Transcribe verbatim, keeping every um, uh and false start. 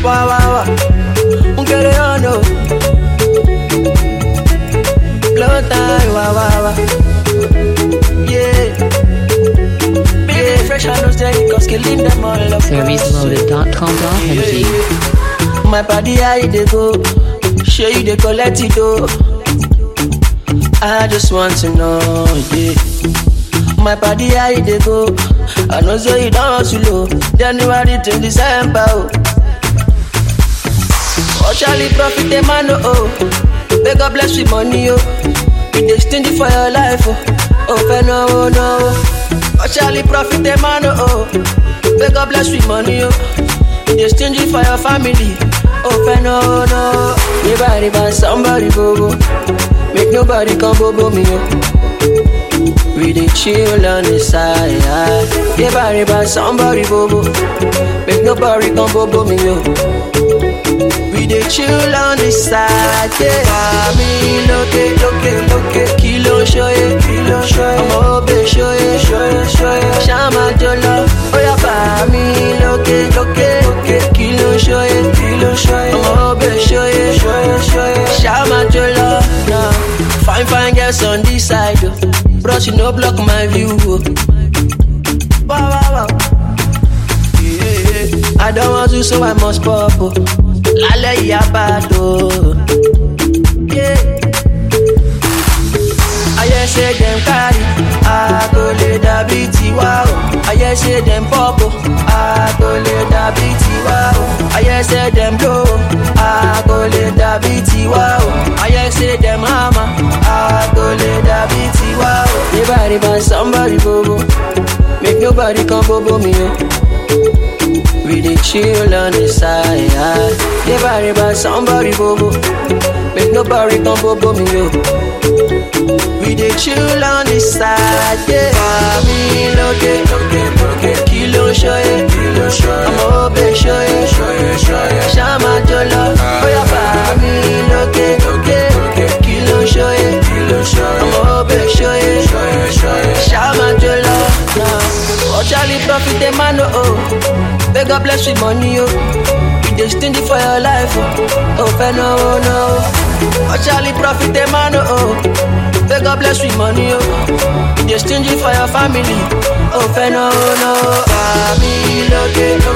Wow, wow, wow. Un get it on, no. Blow time, wow, wow, wow. Yeah. Baby, fresh and nostalgic, cause killing them all up. Service loaded dot com dot m g. My body, how they go? Show you the collect it, though. I just want to know, yeah. My body, how they go? I know so you don't want to low. January to December, oh. Oh, Charlie, profit, the man, oh. May God bless with money, oh. You dey stingy for your life, oh. Oh, no, oh, no. Oh, Charlie, profit, the man, oh. May God bless with money, oh. You dey stingy for your family. Oh, no, no. Everybody but somebody, bobo. Make nobody come bobo me, oh. We dey chill on the side. Everybody but somebody, bobo. Make nobody come bobo me, oh. We dey chill on the side. Mami, loke, loke, loke. Kilo shoye, kilo shoye. Omo obe shoye, shoye, shoye. Shama jolo. Oya mami, loke, loke, loke. Kilo shoye, kilo shoye. Omo obe shoye, shoye, shoye. Shama jolo. Nah. Fine, fine girls on this side, oh. Bros, you no block my view, oh. Wow, wow, wow. Yeah, I don't want to, so I must pop, oh. Lale ya bad, oh. Yeah. I just say them carry, I go le da biti wow. I just say them pop, I go le da biti wow. I just say them blow, I go le da biti wow. I just say them hammer, I go le da biti wow. Everybody but somebody bobo, make nobody come bobo me, oh. We dey chill on the side. Everybody but somebody bobo, make nobody come bobo me, oh. We dey chill on the side, yeah. Mami, loke, loke, loke. Kilo shoye, kilo shoye. Omo obe shoye, shoye, shoye. Shama jolo. Oya mami, loke, loke, loke. Kilo shoye, kilo shoye. Omo obe shoye, shoye, shoye. Shama jolo. Nah. Oh, Charlie, profit the man, oh. May God bless with money, oh. You dey stingy for your life, oh. Oh, no, no. Oh, Charlie, profit the man, oh. May God bless with money, oh. You dey stingy for your family. Oh, no, no. Mami, loke, loke.